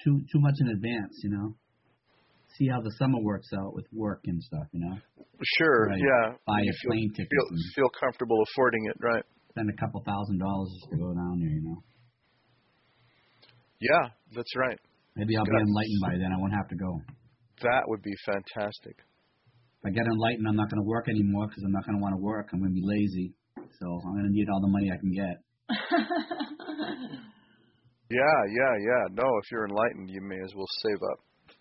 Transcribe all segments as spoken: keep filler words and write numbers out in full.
too too much in advance, you know. See how the summer works out with work and stuff, you know. Sure, right. yeah. Buy you a feel, plane ticket. Feel, feel comfortable affording it, right? Spend a couple thousand dollars just to go down there, you know. Yeah, that's right. Maybe I'll Got be enlightened by then. I won't have to go. That would be fantastic. If I get enlightened, I'm not going to work anymore because I'm not going to want to work. I'm going to be lazy. So I'm going to need all the money I can get. Yeah, yeah, yeah. No, if you're enlightened, you may as well save up.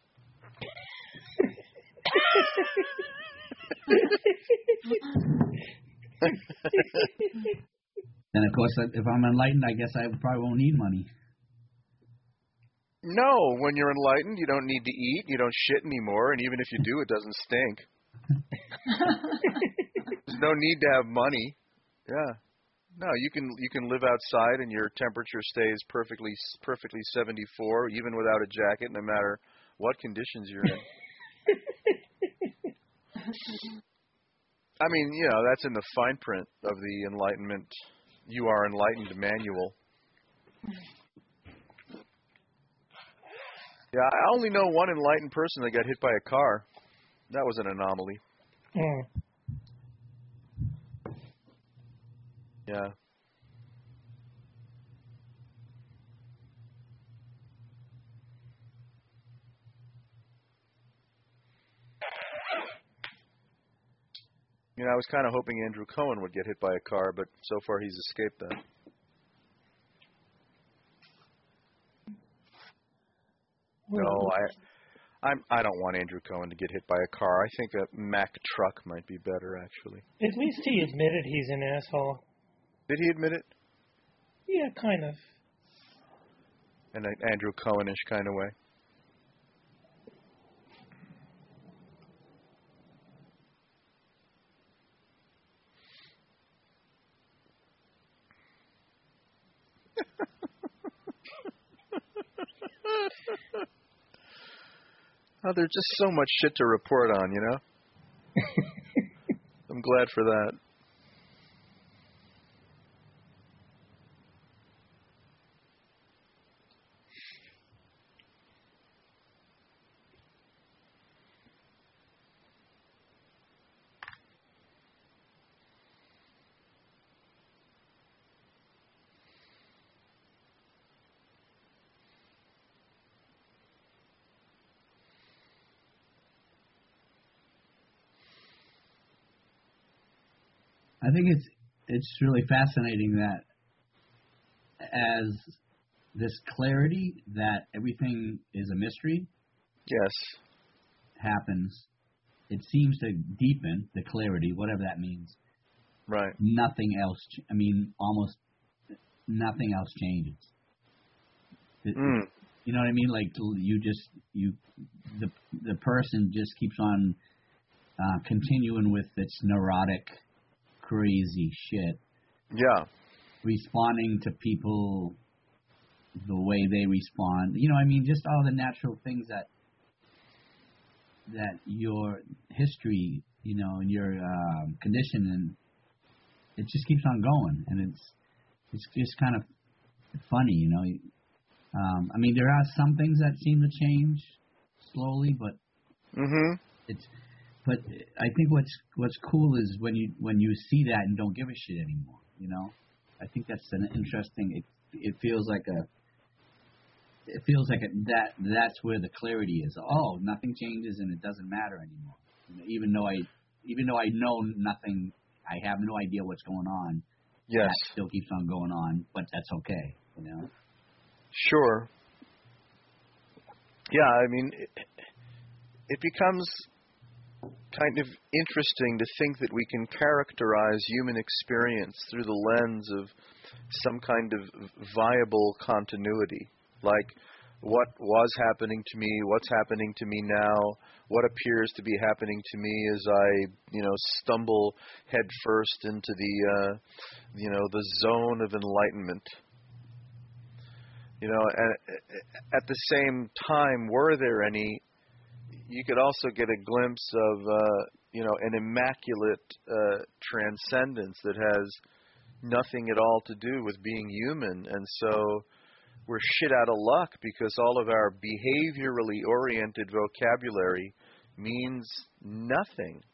And of course, if I'm enlightened, I guess I probably won't need money. No, when you're enlightened, you don't need to eat, you don't shit anymore, and even if you do, it doesn't stink. There's no need to have money. Yeah. No, you can you can live outside and your temperature stays perfectly perfectly seventy-four, even without a jacket, no matter what conditions you're in. I mean, you know, that's in the fine print of the Enlightenment, You Are Enlightened manual. Yeah, I only know one enlightened person that got hit by a car. That was an anomaly. Mm. Yeah. You know, I was kind of hoping Andrew Cohen would get hit by a car, but so far he's escaped that. No, I, I'm. I don't want Andrew Cohen to get hit by a car. I think a Mack truck might be better, actually. At least he admitted he's an asshole. Did he admit it? Yeah, kind of. In an Andrew Cohen-ish kind of way. Oh, there's just so much shit to report on, you know? I'm glad for that. I think it's it's really fascinating that as this clarity that everything is a mystery yes happens, it seems to deepen the clarity, whatever that means. Right. Nothing else, I mean, almost nothing else changes. It, mm. You know what I mean? Like you just, you, the the person just keeps on uh, continuing with its neurotic, crazy shit. Yeah. Responding to people the way they respond. You know, I mean, just all the natural things that that your history, you know, and your um, condition, and it just keeps on going, and it's it's just kind of funny, you know. Um, I mean, there are some things that seem to change slowly, but mm-hmm. it's. But I think what's what's cool is when you when you see that and don't give a shit anymore. You know, I think that's an interesting. It it feels like a. It feels like a, that that's where the clarity is. Oh, nothing changes and it doesn't matter anymore. You know, even though I even though I know nothing, I have no idea what's going on. Yes, that still keeps on going on, but that's okay. You know. Sure. Yeah, I mean, it, it becomes kind of interesting to think that we can characterize human experience through the lens of some kind of viable continuity, like what was happening to me, what's happening to me now, what appears to be happening to me as I, you know, stumble headfirst into the, uh, you know, the zone of enlightenment. You know, and at the same time, were there any, you could also get a glimpse of, uh, you know, an immaculate uh, transcendence that has nothing at all to do with being human. And so we're shit out of luck because all of our behaviorally oriented vocabulary means nothing.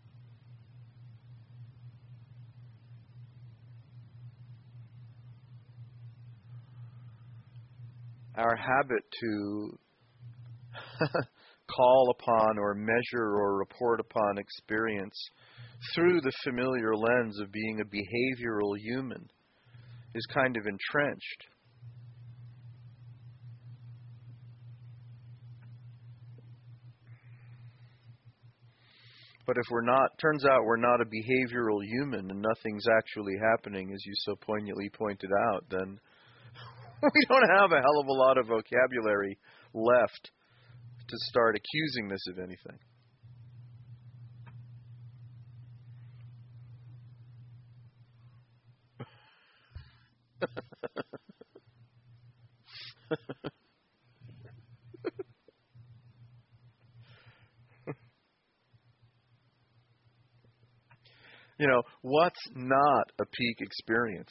Our habit to call upon or measure or report upon experience through the familiar lens of being a behavioral human is kind of entrenched. But if we're not, turns out we're not a behavioral human and nothing's actually happening, as you so poignantly pointed out, then we don't have a hell of a lot of vocabulary left to start accusing this of anything. You know, what's not a peak experience?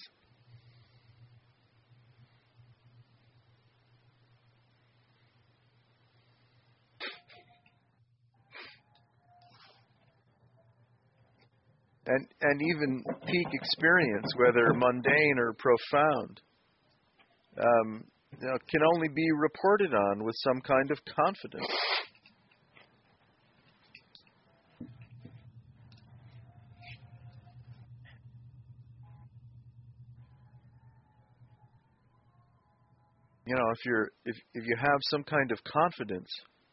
And and even peak experience, whether mundane or profound, um, you know, can only be reported on with some kind of confidence. You know, if you're if if you have some kind of confidence,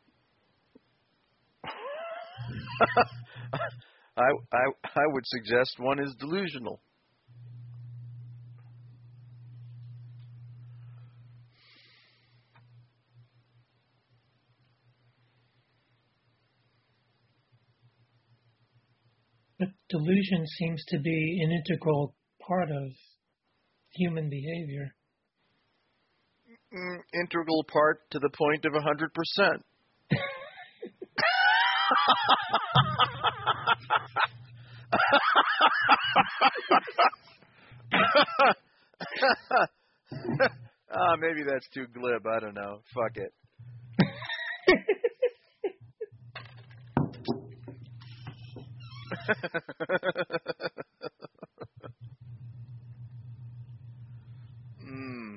I I I would suggest one is delusional. But delusion seems to be an integral part of human behavior. Mm, integral part to the point of a hundred percent. Ah, maybe that's too glib. I don't know. Fuck it. mm.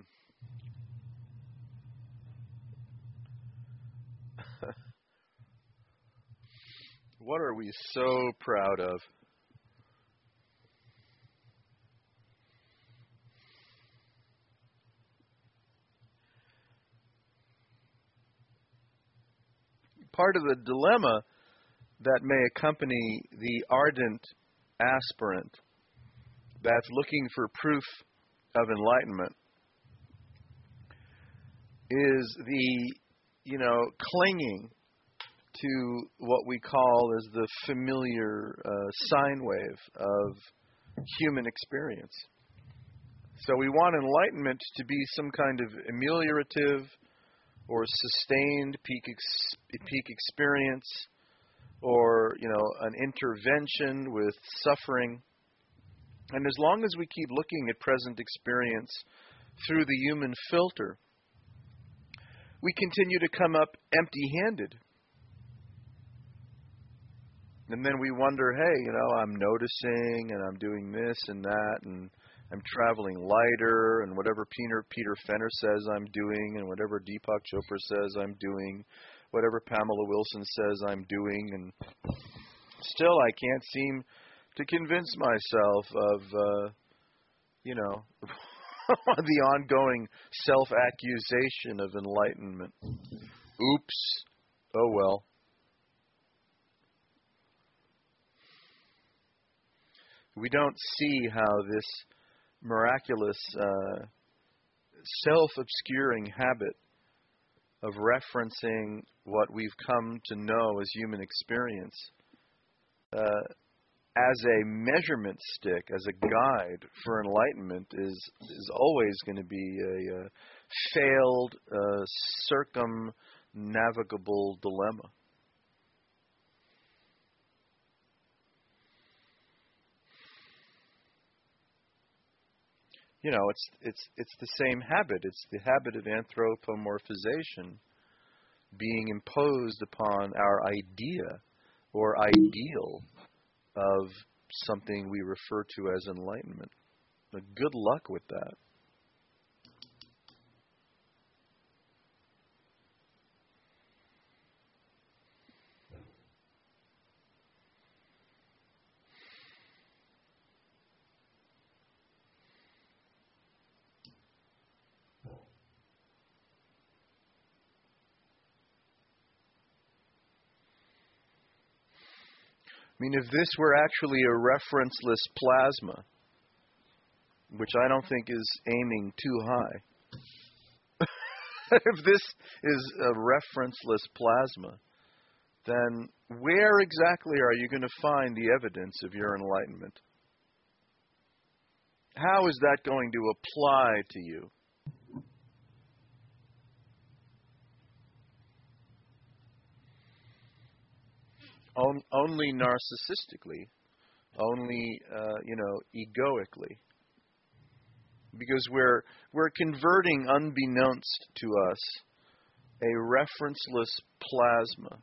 What are we so proud of? Part of the dilemma that may accompany the ardent aspirant that's looking for proof of enlightenment is the, you know, clinging to what we call as the familiar uh, sine wave of human experience. So we want enlightenment to be some kind of ameliorative or sustained peak ex- peak experience, or, you know, an intervention with suffering. And as long as we keep looking at present experience through the human filter, we continue to come up empty-handed. And then we wonder, hey, you know, I'm noticing and I'm doing this and that and I'm traveling lighter and whatever Peter, Peter Fenner says I'm doing and whatever Deepak Chopra says I'm doing, whatever Pamela Wilson says I'm doing, and still I can't seem to convince myself of, uh, you know, the ongoing self-accusation of enlightenment. Oops. Oh well. We don't see how this miraculous uh, self-obscuring habit of referencing what we've come to know as human experience uh, as a measurement stick, as a guide for enlightenment is is always going to be a, a failed, uh, circumnavigable dilemma. you know, it's it's it's the same habit. It's the habit of anthropomorphization being imposed upon our idea or ideal of something we refer to as enlightenment. But good luck with that. I mean, if this were actually a referenceless plasma, which I don't think is aiming too high, if this is a referenceless plasma, then where exactly are you going to find the evidence of your enlightenment? How is that going to apply to you? On, only narcissistically, only uh, you know, egoically, because we're we're converting, unbeknownst to us, a referenceless plasma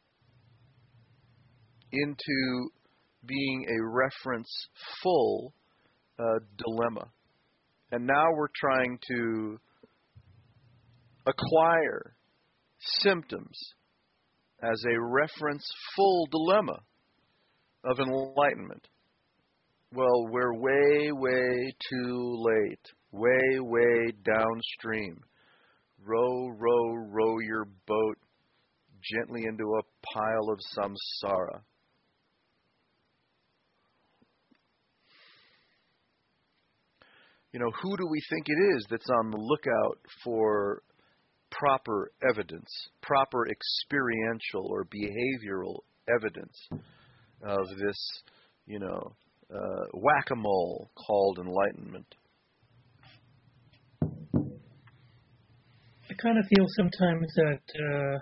into being a reference-full uh, dilemma, and now we're trying to acquire symptoms as a reference-full dilemma of enlightenment. Well, we're way, way too late. Way, way downstream. Row, row, row your boat gently into a pile of samsara. You know, who do we think it is that's on the lookout for proper evidence, proper experiential or behavioral evidence of this, you know, uh, whack-a-mole called enlightenment? I kind of feel sometimes that uh,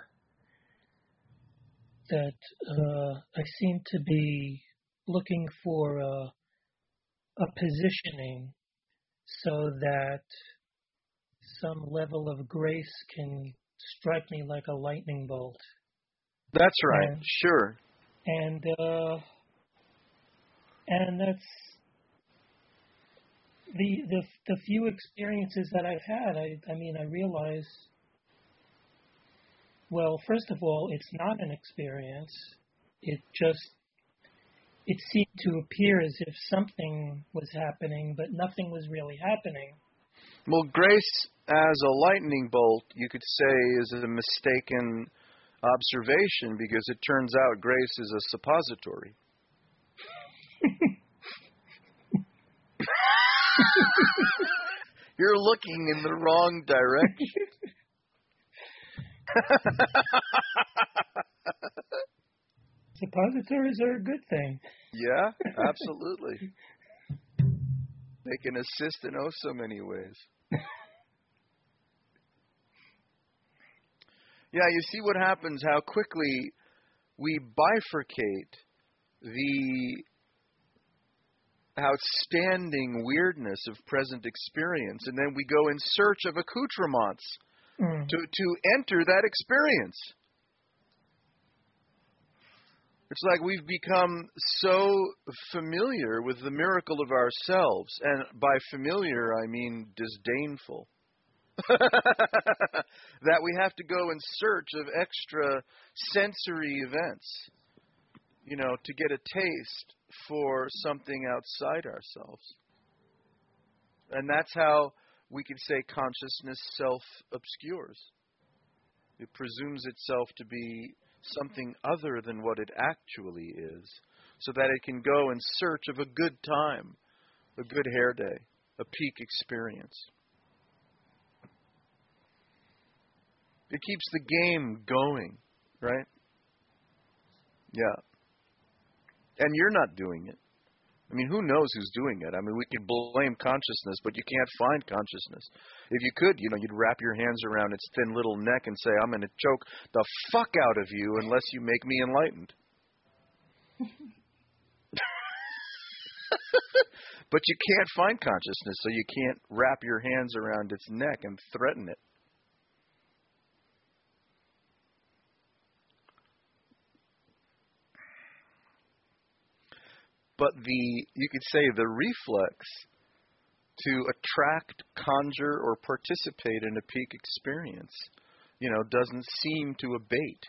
that uh, I seem to be looking for a, a positioning so that some level of grace can strike me like a lightning bolt. That's right. And, sure. And uh, and that's the the the few experiences that I've had. I I mean, I realize. Well, first of all, it's not an experience. It just it seemed to appear as if something was happening, but nothing was really happening. Well, grace as a lightning bolt, you could say, is a mistaken observation because it turns out grace is a suppository. You're looking in the wrong direction. Suppositories are a good thing. Yeah, absolutely. They can assist in oh so many ways. Yeah, you see what happens, how quickly we bifurcate the outstanding weirdness of present experience, and then we go in search of accoutrements mm. to, to enter that experience. It's like we've become so familiar with the miracle of ourselves, and by familiar I mean disdainful, that we have to go in search of extra sensory events, you know, to get a taste for something outside ourselves. And that's how we could say consciousness self-obscures. It presumes itself to be something other than what it actually is, so that it can go in search of a good time, a good hair day, a peak experience. It keeps the game going, right? Yeah. And you're not doing it. I mean, who knows who's doing it? I mean, we can blame consciousness, but you can't find consciousness. If you could, you know, you'd wrap your hands around its thin little neck and say, I'm going to choke the fuck out of you unless you make me enlightened. But you can't find consciousness, so you can't wrap your hands around its neck and threaten it. But the, you could say the reflex to attract, conjure, or participate in a peak experience, you know, doesn't seem to abate.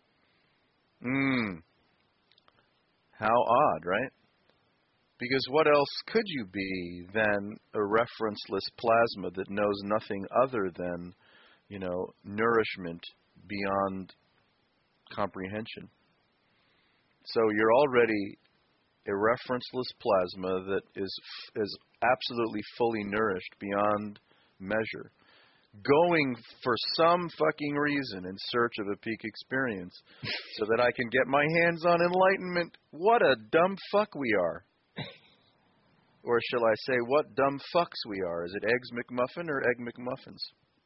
Mmm. How odd, right? Because what else could you be than a referenceless plasma that knows nothing other than, you know, nourishment beyond comprehension? So you're already a referenceless plasma that is is absolutely fully nourished beyond measure, going for some fucking reason in search of a peak experience so that I can get my hands on enlightenment. What a dumb fuck we are. Or shall I say, what dumb fucks we are. Is it Eggs McMuffin or Egg McMuffins?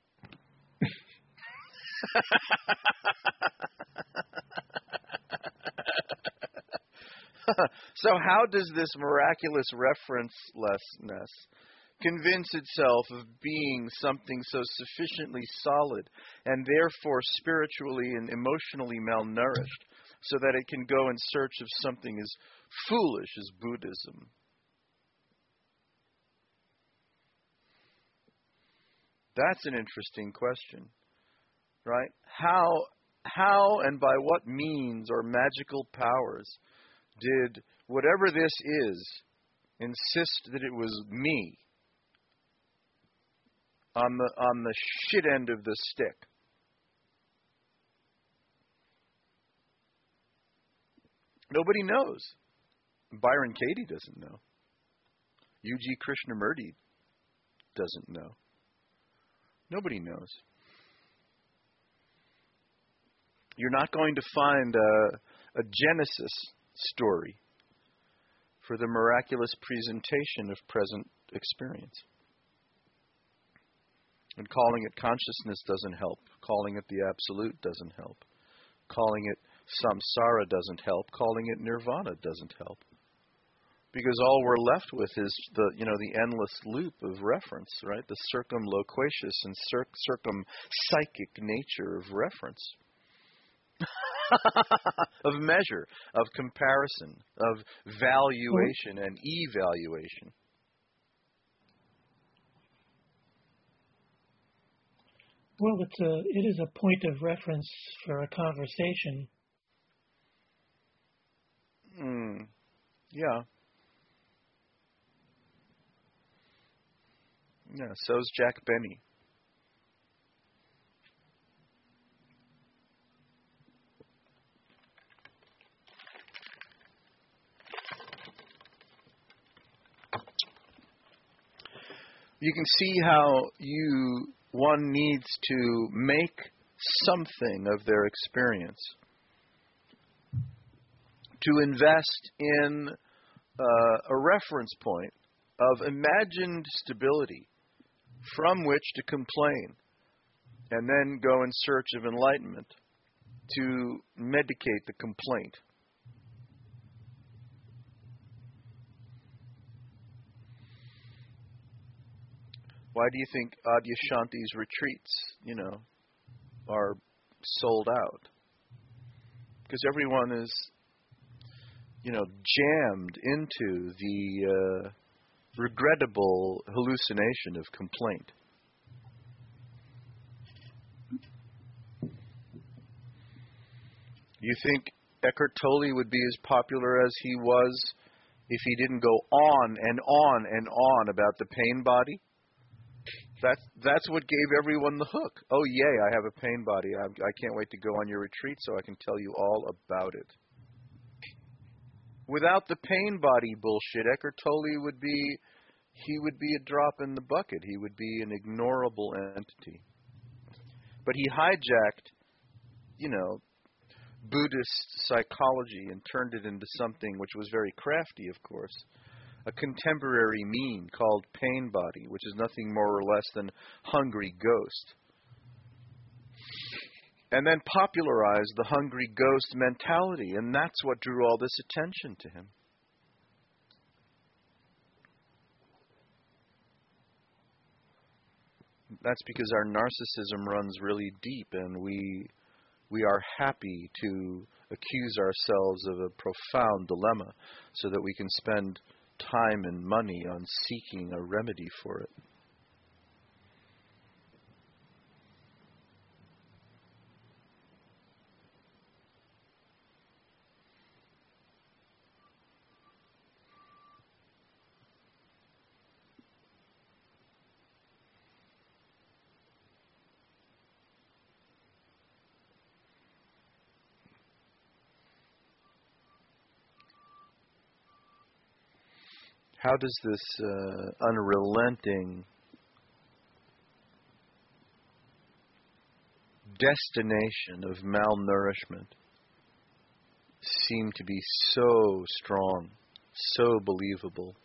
So how does this miraculous referencelessness convince itself of being something so sufficiently solid and therefore spiritually and emotionally malnourished so that it can go in search of something as foolish as Buddhism? That's an interesting question, right? How, how and by what means or magical powers did whatever this is insist that it was me on the on the shit end of the stick? Nobody knows. Byron Katie doesn't know. U G Krishnamurti doesn't know. Nobody knows. You're not going to find a, a Genesis story for the miraculous presentation of present experience. And calling it consciousness doesn't help. Calling it the absolute doesn't help. Calling it samsara doesn't help. Calling it nirvana doesn't help. Because all we're left with is the, you know, the endless loop of reference, right? The circumloquacious and cir- circum-psychic nature of reference. Of measure, of comparison, of valuation and evaluation. Well, it's a, it is a point of reference for a conversation. Hmm. Yeah. Yeah, so's Jack Benny. You can see how you one needs to make something of their experience, to invest in uh, a reference point of imagined stability from which to complain, and then go in search of enlightenment to medicate the complaint. Why do you think Adyashanti's retreats, you know, are sold out? Because everyone is, you know, jammed into the uh, regrettable hallucination of complaint. You think Eckhart Tolle would be as popular as he was if he didn't go on and on and on about the pain body? That's, that's what gave everyone the hook. Oh, yay, I have a pain body. I, I can't wait to go on your retreat so I can tell you all about it. Without the pain body bullshit, Eckhart Tolle would be, he would be a drop in the bucket. He would be an ignorable entity. But he hijacked, you know, Buddhist psychology and turned it into something which was very crafty, of course. A contemporary meme called pain body, which is nothing more or less than hungry ghost. And then popularized the hungry ghost mentality, and that's what drew all this attention to him. that's because our narcissism runs really deep, and we we are happy to accuse ourselves of a profound dilemma so that we can spend time and money on seeking a remedy for it. How does this uh, unrelenting destination of malnourishment seem to be so strong, so believable?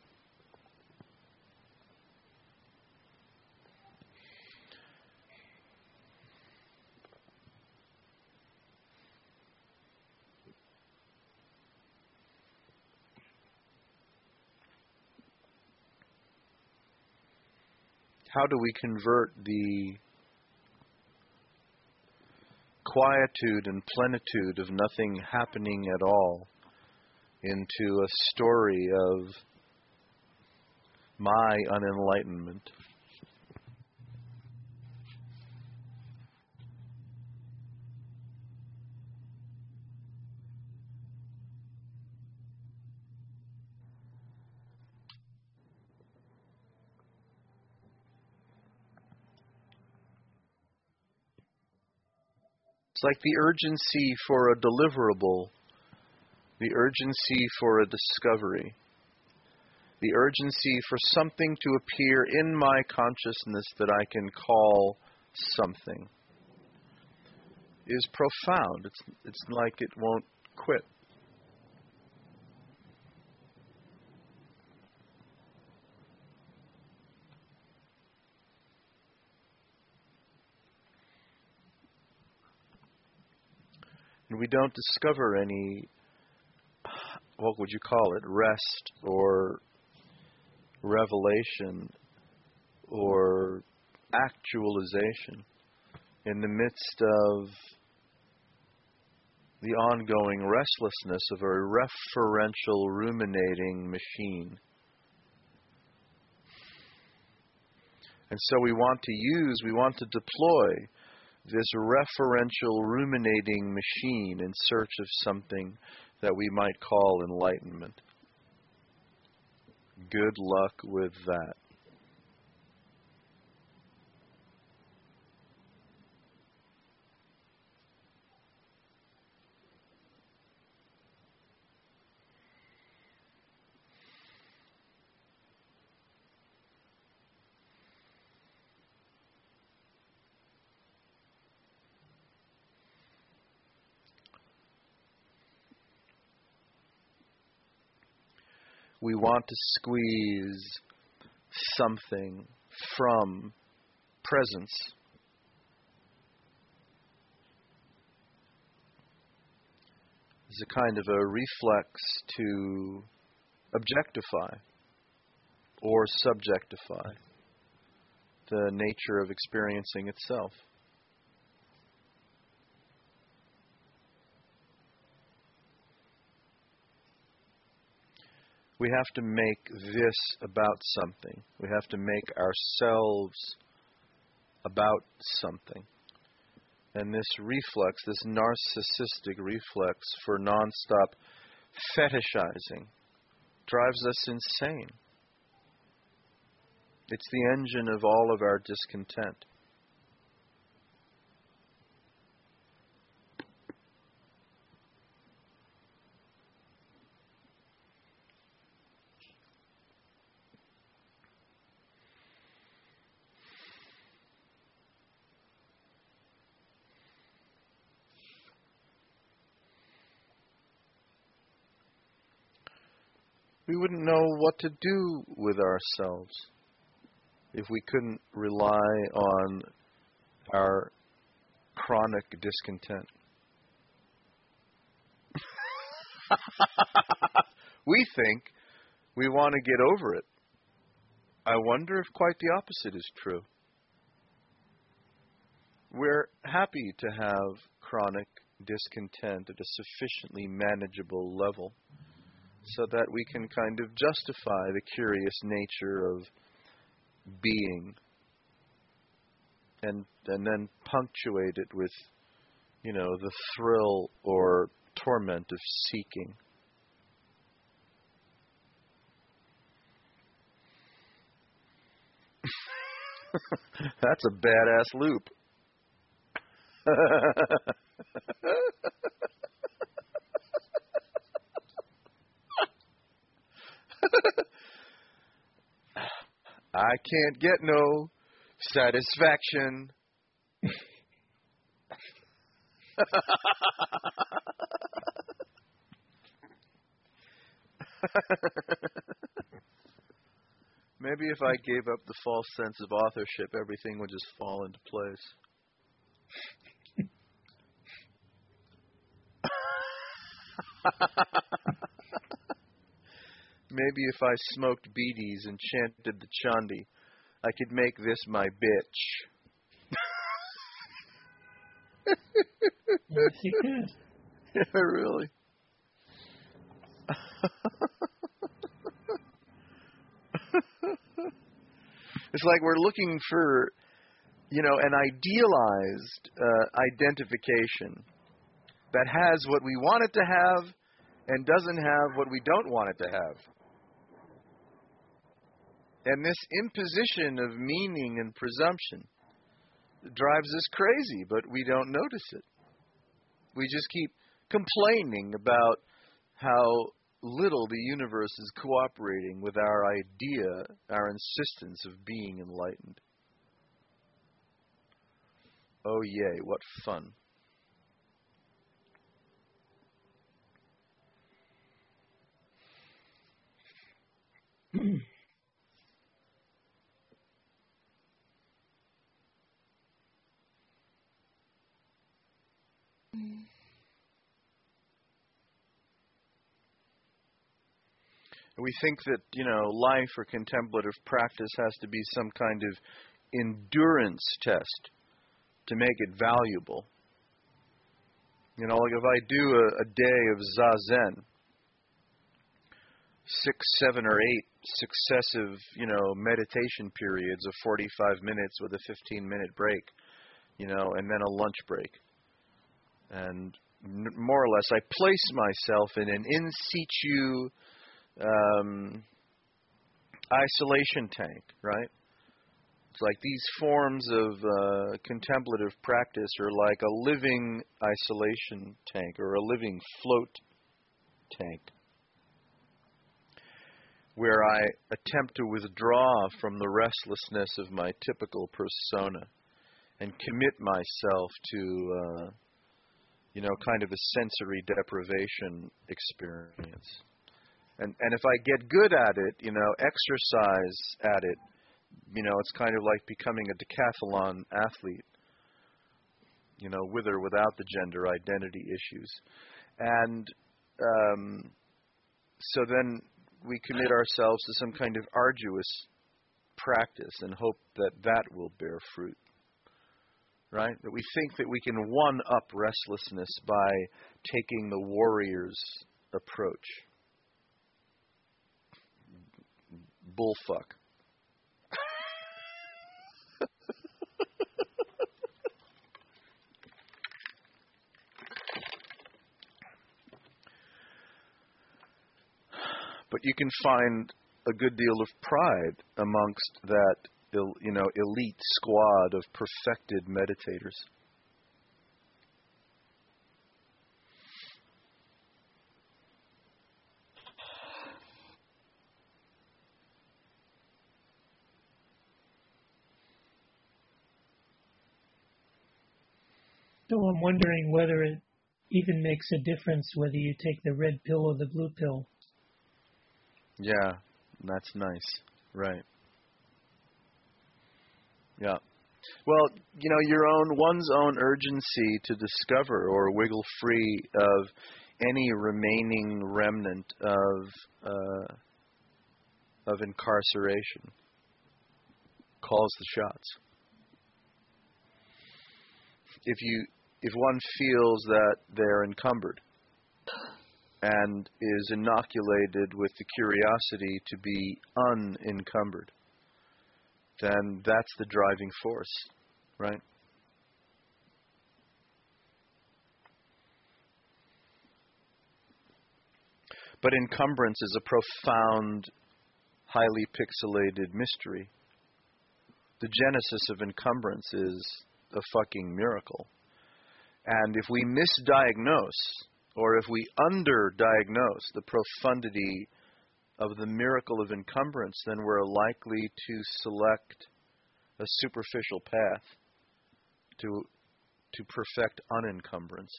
How do we convert the quietude and plenitude of nothing happening at all into a story of my unenlightenment? It's like the urgency for a deliverable, the urgency for a discovery, the urgency for something to appear in my consciousness that I can call something is profound. It's, it's like it won't quit. And we don't discover any, what would you call it, rest or revelation or actualization in the midst of the ongoing restlessness of a referential ruminating machine. And so we want to use, we want to deploy this referential ruminating machine in search of something that we might call enlightenment. Good luck with that. We want to squeeze something from presence. As a kind of a reflex to objectify or subjectify the nature of experiencing itself. We have to make this about something. We have to make ourselves about something. And this reflex, this narcissistic reflex for nonstop fetishizing, drives us insane. It's the engine of all of our discontent. We wouldn't know what to do with ourselves if we couldn't rely on our chronic discontent. We think we want to get over it. I wonder if quite the opposite is true. we're happy to have chronic discontent at a sufficiently manageable level so that we can kind of justify the curious nature of being and and then punctuate it with, you know, the thrill or torment of seeking. That's a badass loop. I can't get no satisfaction. Maybe if I gave up the false sense of authorship, everything would just fall into place. Maybe if I smoked beedies and chanted the Chandi, I could make this my bitch. Yes, you could. Yeah, really. It's like we're looking for, you know, an idealized uh, identification that has what we want it to have and doesn't have what we don't want it to have. And this imposition of meaning and presumption drives us crazy, but we don't notice it. We just keep complaining about how little the universe is cooperating with our idea, our insistence of being enlightened. Oh, yay, what fun. We think that, you know, life or contemplative practice has to be some kind of endurance test to make it valuable. You know, like if I do a, a day of Zazen, six, seven, or eight successive, you know, meditation periods of forty-five minutes with a fifteen-minute break, you know, and then a lunch break. And n- more or less, I place myself in an in situ Um, isolation tank, right? It's like these forms of uh, contemplative practice are like a living isolation tank or a living float tank where I attempt to withdraw from the restlessness of my typical persona and commit myself to, uh, you know, kind of a sensory deprivation experience. And and if I get good at it, you know, exercise at it, you know, it's kind of like becoming a decathlon athlete, you know, with or without the gender identity issues. And um, so then we commit ourselves to some kind of arduous practice and hope that that will bear fruit, right? That we think that we can one-up restlessness by taking the warrior's approach. Bullfuck. But you can find a good deal of pride amongst that, you know, elite squad of perfected meditators. So I'm wondering whether it even makes a difference whether you take the red pill or the blue pill. Yeah, that's nice. Right. Yeah. Well, you know, your own, one's own urgency to discover or wiggle free of any remaining remnant of uh, of incarceration calls the shots. if you if one feels that they're encumbered and is inoculated with the curiosity to be unencumbered, then that's the driving force, right? But encumbrance is a profound, highly pixelated mystery. The genesis of encumbrance is a fucking miracle. And if we misdiagnose, or if we underdiagnose the profundity of the miracle of encumbrance, then we're likely to select a superficial path to, to perfect unencumbrance.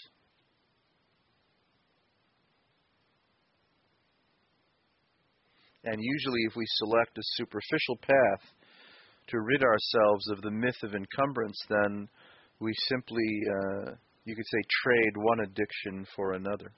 And usually if we select a superficial path to rid ourselves of the myth of encumbrance, then we simply, uh, you could say, trade one addiction for another.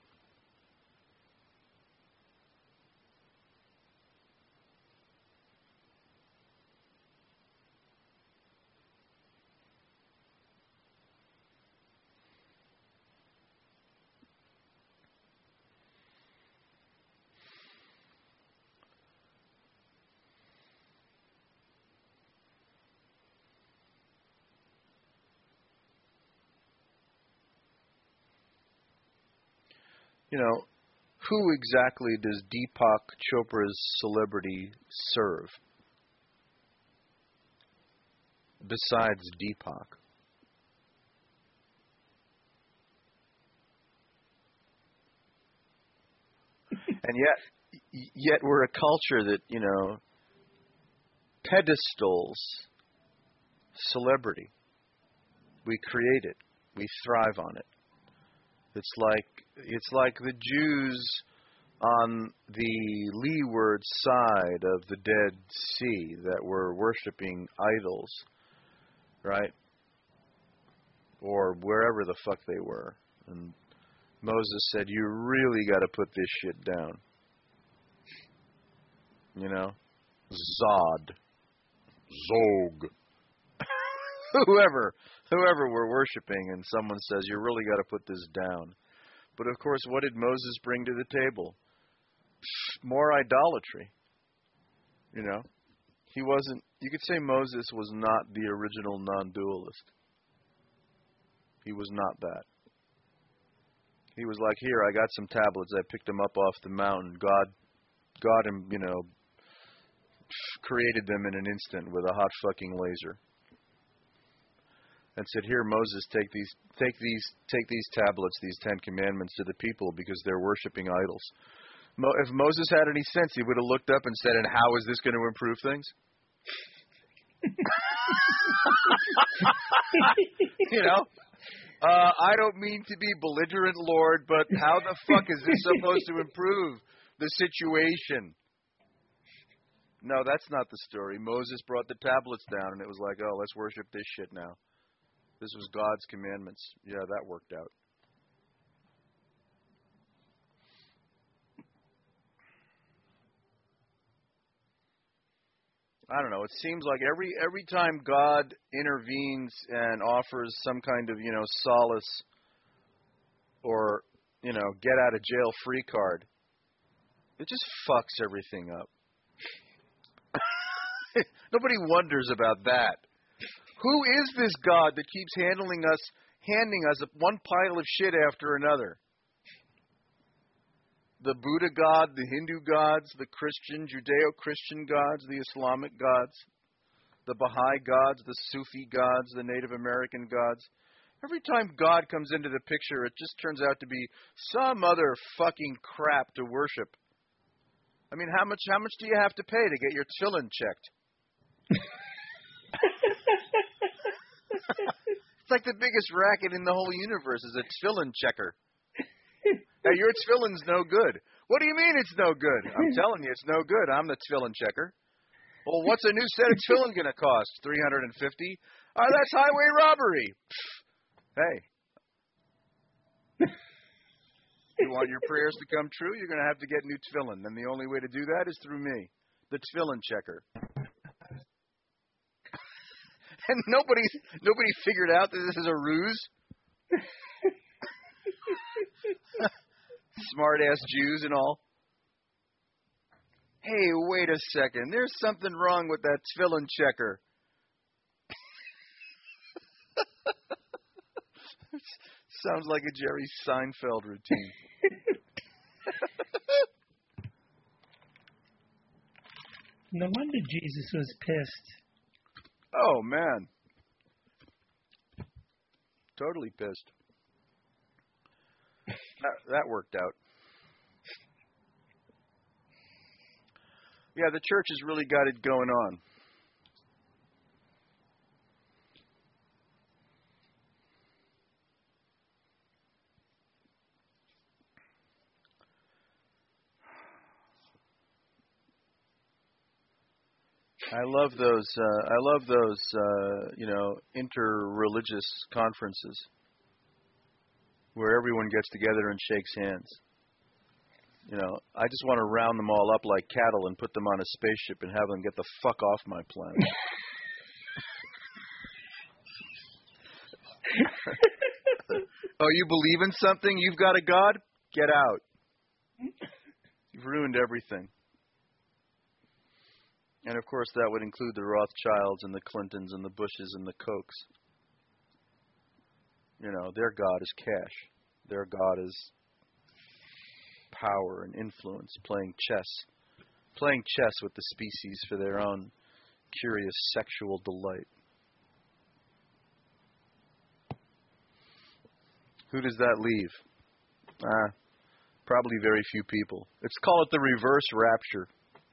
You know, who exactly does Deepak Chopra's celebrity serve? Besides Deepak. And yet, yet we're a culture that, you know, pedestals celebrity. We create it. We thrive on it. It's like it's like the Jews on the leeward side of the Dead Sea that were worshiping idols, right? Or wherever the fuck they were. And Moses said, "You really got to put this shit down." You know, Zod, Zog, whoever. Whoever we're worshiping, and someone says, "You really got to put this down." But of course, what did Moses bring to the table? More idolatry. You know, he wasn't, you could say Moses was not the original non-dualist. He was not that. He was like, "Here, I got some tablets. I picked them up off the mountain. God, God, you know, created them in an instant with a hot fucking laser." And said, "Here, Moses, take these, take these, take these tablets, these Ten Commandments to the people because they're worshiping idols." Mo- if Moses had any sense, he would have looked up and said, "And how is this going to improve things?" You know, uh, I don't mean to be belligerent, Lord, but how the fuck is this supposed to improve the situation? No, that's not the story. Moses brought the tablets down, and it was like, "Oh, let's worship this shit now." This was God's commandments. Yeah, that worked out. I don't know. It seems like every every time God intervenes and offers some kind of, you know, solace or, you know, get out of jail free card, it just fucks everything up. Nobody wonders about that. Who is this God that keeps handling us, handing us one pile of shit after another? The Buddha God, the Hindu gods, the Christian, Judeo-Christian gods, the Islamic gods, the Baha'i gods, the Sufi gods, the Native American gods. Every time God comes into the picture, it just turns out to be some other fucking crap to worship. I mean, how much how much do you have to pay to get your tefillin checked? It's like the biggest racket in the whole universe is a tefillin checker. Now, your tefillin's no good. What do you mean it's no good? I'm telling you, it's no good. I'm the tefillin checker. Well, what's a new set of tefillin going to cost? three hundred fifty dollars? Oh, that's highway robbery. Hey. You want your prayers to come true, you're going to have to get new tefillin. And the only way to do that is through me, the tefillin checker. And nobody, nobody figured out that this is a ruse. Smart-ass Jews and all. Hey, wait a second. There's something wrong with that tefillin checker. Sounds like a Jerry Seinfeld routine. No wonder Jesus was pissed. Oh, man. Totally pissed. That, that worked out. Yeah, the church has really got it going on. I love those. Uh, I love those. Uh, you know, inter-religious conferences where everyone gets together and shakes hands. You know, I just want to round them all up like cattle and put them on a spaceship and have them get the fuck off my planet. Oh, you believe in something? You've got a God? Get out. You've ruined everything. And, of course, that would include the Rothschilds and the Clintons and the Bushes and the Kochs. You know, their God is cash. Their God is power and influence, playing chess. Playing chess with the species for their own curious sexual delight. Who does that leave? Ah, probably very few people. Let's call it the reverse rapture.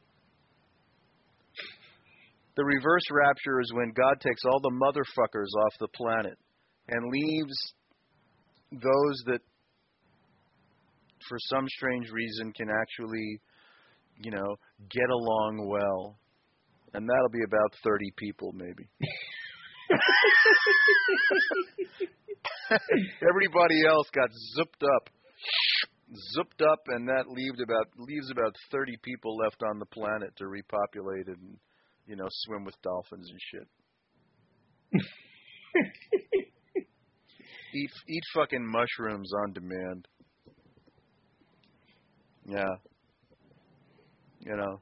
The reverse rapture is when God takes all the motherfuckers off the planet and leaves those that, for some strange reason, can actually, you know, get along well. And that'll be about thirty people, maybe. Everybody else got zipped up. Zipped up, and that leaves about, leaves about thirty people left on the planet to repopulate it and, you know, swim with dolphins and shit. eat eat fucking mushrooms on demand. Yeah. You know.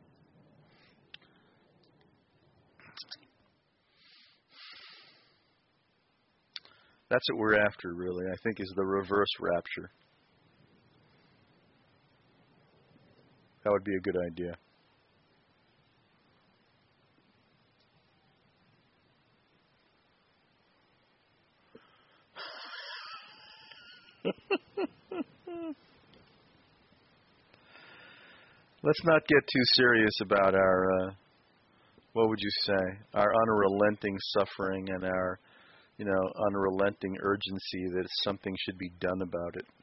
That's what we're after, really, I think, is the reverse rapture. That would be a good idea. Let's not get too serious about our, uh, what would you say, our unrelenting suffering and our, you know, unrelenting urgency that something should be done about it.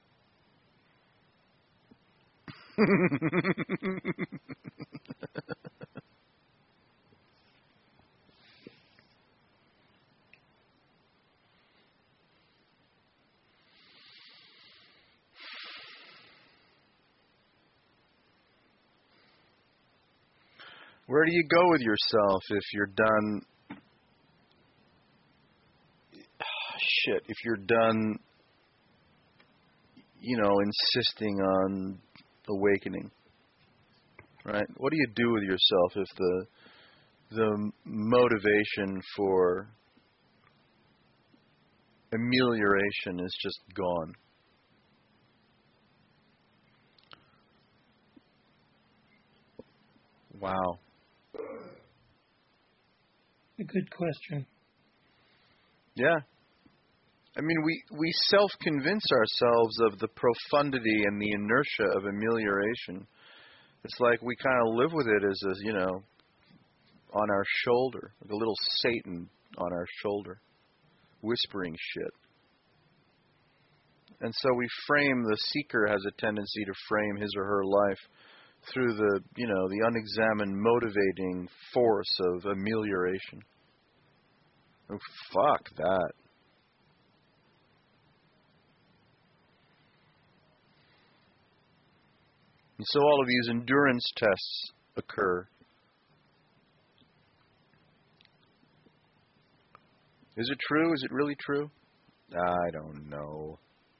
Where do you go with yourself if you're done? Shit, if you're done, you know, insisting on awakening, right? What do you do with yourself if the the motivation for amelioration is just gone? Wow. A good question. Yeah. I mean, we, we self-convince ourselves of the profundity and the inertia of amelioration. It's like we kind of live with it as a, you know, on our shoulder, like a little Satan on our shoulder, whispering shit. And so we frame, the seeker has a tendency to frame his or her life through the, you know, the unexamined motivating force of amelioration. Oh, fuck that. And so all of these endurance tests occur. Is it true? Is it really true? I don't know.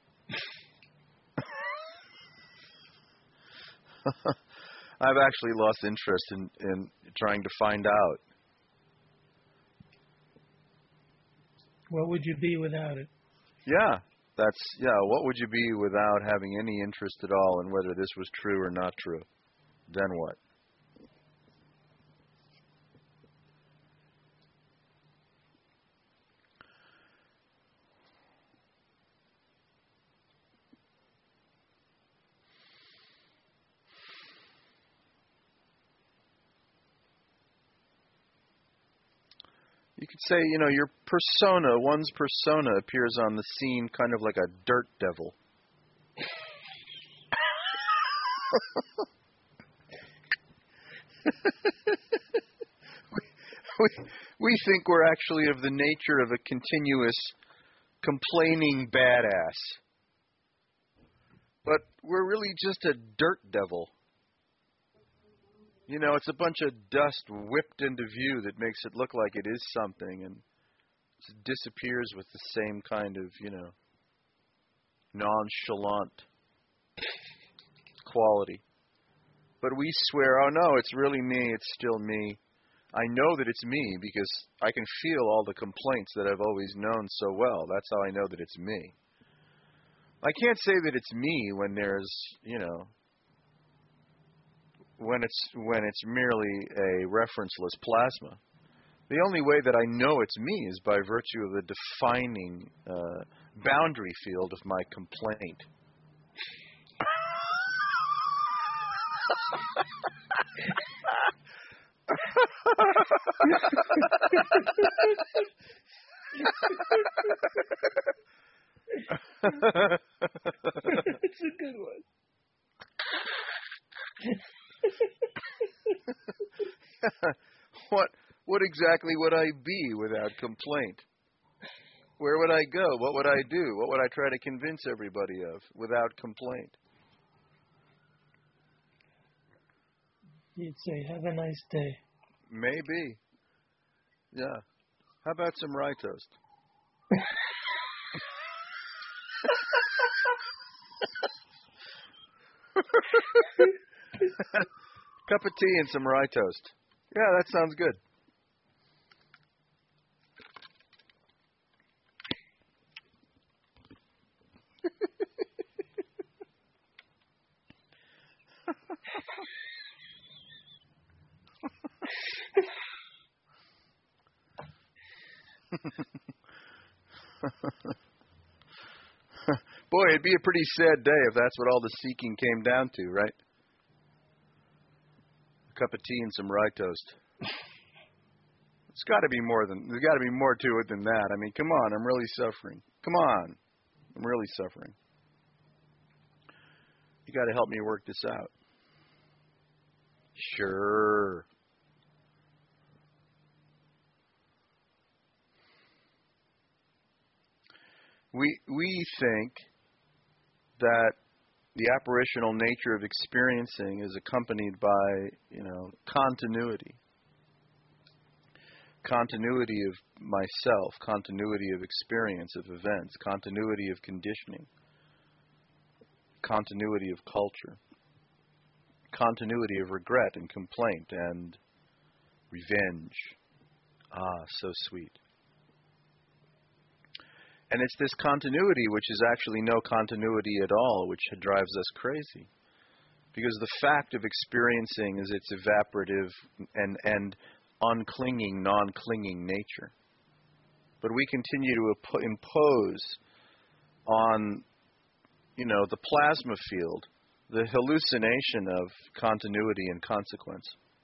I've actually lost interest in, in trying to find out. What would you be without it? Yeah, that's, yeah, what would you be without having any interest at all in whether this was true or not true? Then what? You could say, you know, your persona, one's persona appears on the scene kind of like a dirt devil. we, we, we think we're actually of the nature of a continuous complaining badass. But we're really just a dirt devil. You know, it's a bunch of dust whipped into view that makes it look like it is something, and it disappears with the same kind of, you know, nonchalant quality. But we swear, oh no, it's really me, it's still me. I know that it's me because I can feel all the complaints that I've always known so well. That's how I know that it's me. I can't say that it's me when there's, you know, when it's when it's merely a referenceless plasma. The only way that I know it's me is by virtue of the defining uh, boundary field of my complaint. It's a good one. What what exactly would I be without complaint? Where would I go? What would I do? What would I try to convince everybody of without complaint? You'd say, have a nice day. Maybe. Yeah. How about some rye toast? Cup of tea and some rye toast. Yeah, that sounds good. Boy, it'd be a pretty sad day if that's what all the seeking came down to, right? A cup of tea and some rye toast. It's got to be more than there's got to be more to it than that. I mean, come on, I'm really suffering. Come on, I'm really suffering. You got to help me work this out. Sure. We we think that the apparitional nature of experiencing is accompanied by, you know, continuity. Continuity of myself, continuity of experience, of events, continuity of conditioning, continuity of culture, continuity of regret and complaint and revenge. Ah, so sweet. And it's this continuity which is actually no continuity at all, which drives us crazy. Because the fact of experiencing is its evaporative and, and unclinging, non-clinging nature. But we continue to impose on, you know, the plasma field, the hallucination of continuity and consequence.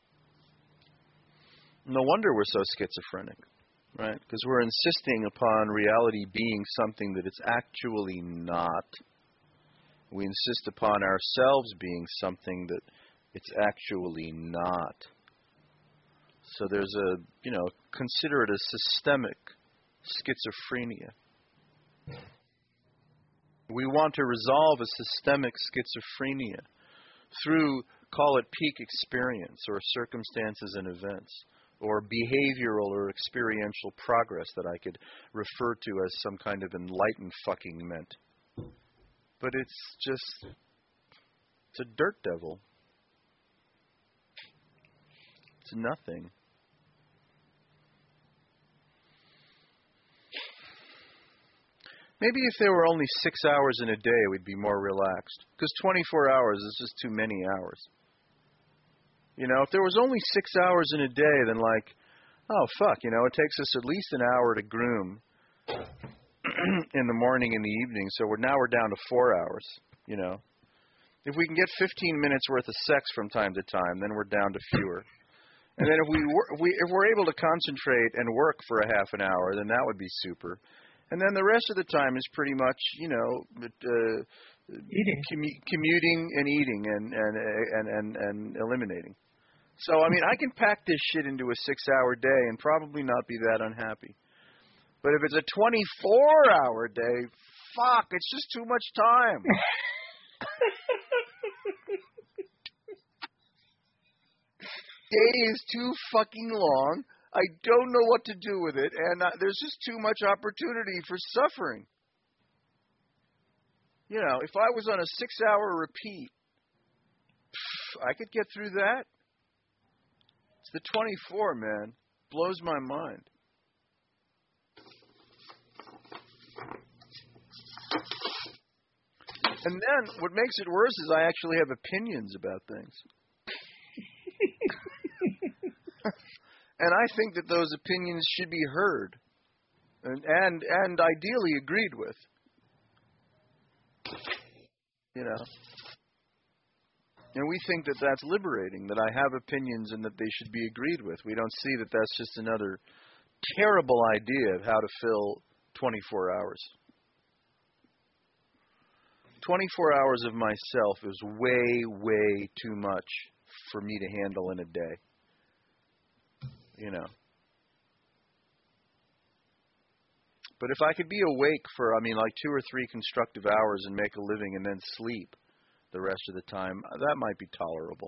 No wonder we're so schizophrenic. Right? Because we're insisting upon reality being something that it's actually not. We insist upon ourselves being something that it's actually not. So there's a, you know, consider it a systemic schizophrenia. We want to resolve a systemic schizophrenia through, call it peak experience or circumstances and events, or behavioral or experiential progress that I could refer to as some kind of enlightened fucking meant. But it's just, it's a dirt devil. It's nothing. Maybe if there were only six hours in a day, we'd be more relaxed. Because twenty-four hours is just too many hours. You know, if there was only six hours in a day, then like, oh, fuck, you know, it takes us at least an hour to groom in the morning and the evening. So we're now we're down to four hours, you know. If we can get fifteen minutes worth of sex from time to time, then we're down to fewer. And then if, we, if, we, if we're able to concentrate and work for a half an hour, then that would be super. And then the rest of the time is pretty much, you know, uh, commu- commuting and eating and, and, and, and, and eliminating. So, I mean, I can pack this shit into a six-hour day and probably not be that unhappy. But if it's a twenty-four hour day, fuck, it's just too much time. Day is too fucking long. I don't know what to do with it, and uh, there's just too much opportunity for suffering. You know, if I was on a six-hour repeat, pff, I could get through that. It's the twenty-four, man. Blows my mind. And then what makes it worse is I actually have opinions about things. And I think that those opinions should be heard and, and and ideally agreed with. You know. And we think that that's liberating, that I have opinions and that they should be agreed with. We don't see that that's just another terrible idea of how to fill twenty-four hours. twenty-four hours of myself is way, way too much for me to handle in a day. You know. But if I could be awake for, I mean, like two or three constructive hours and make a living and then sleep the rest of the time, that might be tolerable.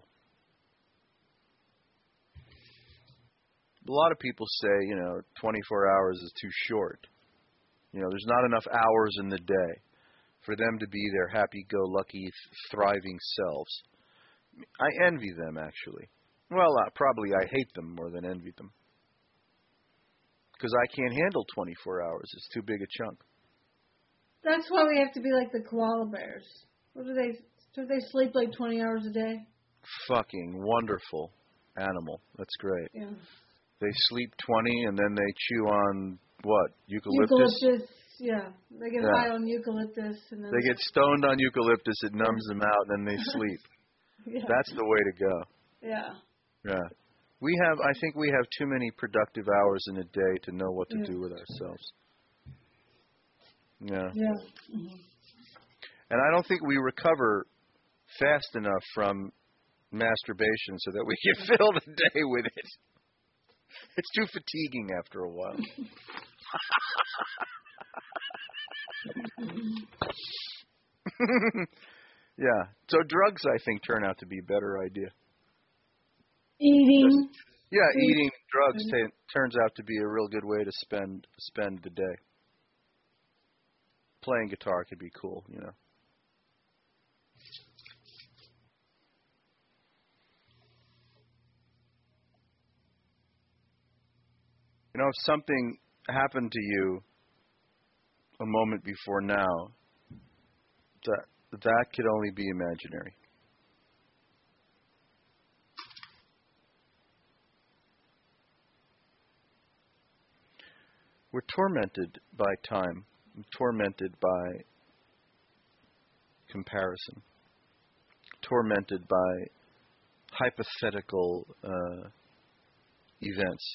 A lot of people say, you know, twenty-four hours is too short. You know, there's not enough hours in the day for them to be their happy-go-lucky, thriving selves. I envy them, actually. Well, uh, probably I hate them more than envy them. Because I can't handle twenty-four hours. It's too big a chunk. That's why we have to be like the koala bears. What do they, do they sleep like twenty hours a day? Fucking wonderful animal. That's great. Yeah. They sleep twenty and then they chew on, what, eucalyptus? Eucalyptus, yeah. They get Yeah. high on eucalyptus. And then They get stoned on eucalyptus, it numbs them out, and then they sleep. Yeah. That's the way to go. Yeah. Yeah. We have, I think we have too many productive hours in a day to know what to Yeah. do with ourselves. Yeah. Yeah. Mm-hmm. And I don't think we recover fast enough from masturbation so that we can fill the day with it. It's too fatiguing after a while. Yeah. So drugs, I think, turn out to be a better idea. Eating. Yeah, Food. eating drugs t- turns out to be a real good way to spend spend the day. Playing guitar could be cool, you know. You know, if something happened to you a moment before now, that that could only be imaginary. We're tormented by time, tormented by comparison, tormented by hypothetical uh, events.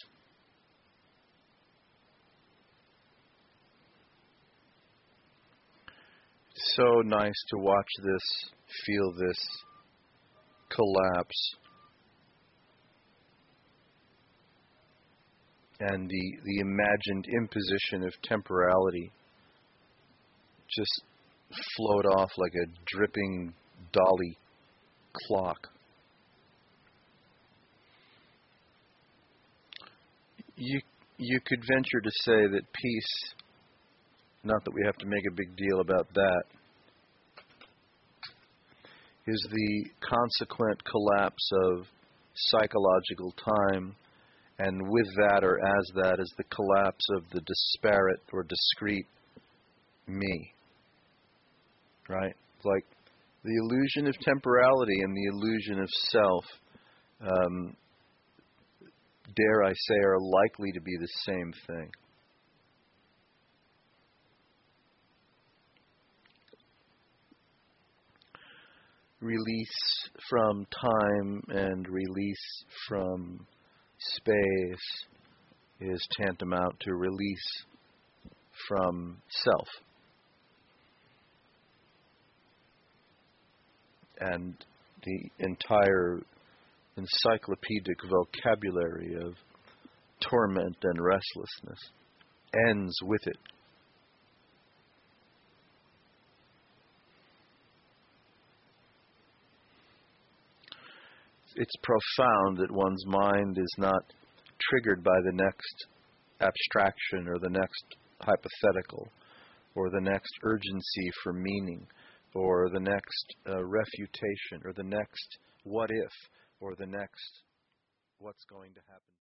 It's so nice to watch this, feel this collapse. And the, the imagined imposition of temporality just float off like a dripping dolly clock. you you could venture to say that peace, not that we have to make a big deal about that, is the consequent collapse of psychological time, and with that or as that is the collapse of the disparate or discrete me. Right? Like the illusion of temporality and the illusion of self, um, dare I say, are likely to be the same thing. Release from time and release from space is tantamount to release from self. And the entire encyclopedic vocabulary of torment and restlessness ends with it. It's profound that one's mind is not triggered by the next abstraction or the next hypothetical or the next urgency for meaning or the next uh, refutation or the next what if or the next what's going to happen.